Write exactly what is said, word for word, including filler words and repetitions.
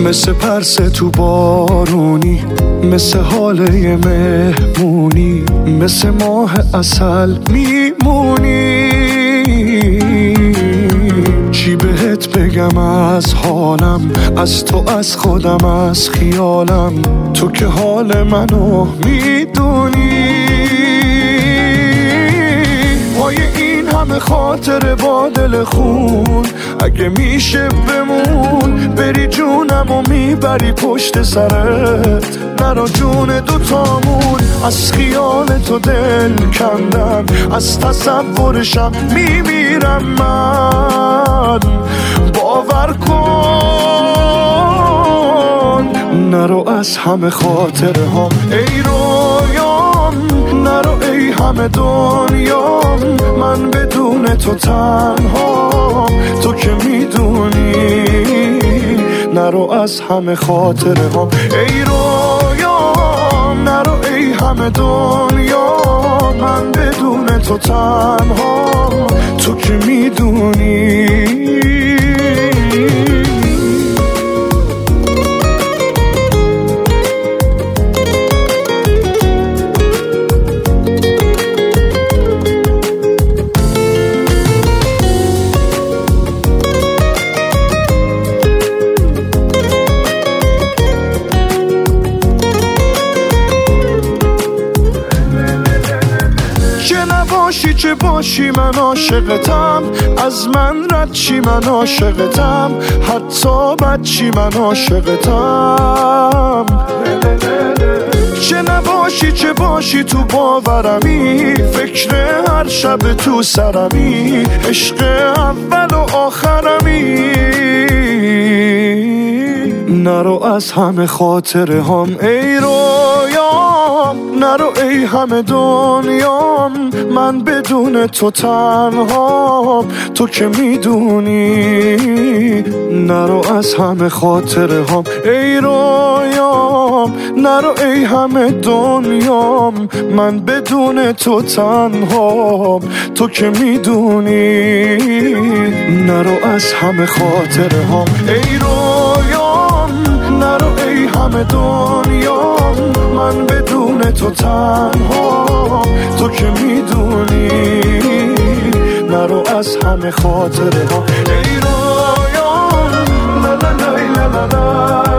مثل پرسه تو بارونی، مثل حاله مهمونی، مثل ماه عسل میمونی. چی بهت بگم از حالم، از تو، از خودم، از خیالم، تو که حال منو میدونی. پای این همه خاطر با دل خون، اگه میشه بمون، بری جونم و میبری پشت سرت، نرا جون دوتامون. از خیال تو دل کندم، از تصورشم میمیرم من. باور کن نرو از همه خاطره هم ای رویام، نرو ای همه دنیام، من بدون تو تنها، تو که میدونی. نرو از همه خاطره هم ای رویام، نرو ای همه دنیا، من بدون تو تنها، تو که میدونی. باشی چه باشی من عاشقتم، از من رد چی من عاشقتم، حتی بد چی من عاشقتم. چه نباشی چه باشی تو باورمی، فکر هر شب تو سرمی، عشق اول و آخرمی. نرو از همه خاطره هم ای رویام، نرو ای همه دنیام، من بدون تو تنها، تو که میدونی. نرو از همه خاطره هم ای رویام، نرو ای همه دنیام، من بدون تو تنها، تو که میدونی. نرو از همه خاطره هم ای رویام، نرو ای همه دنیام، من بدون تو تنها، تو که میدونی. نرو از همه خاطره ها ای رویام، لا لا لا لا لا.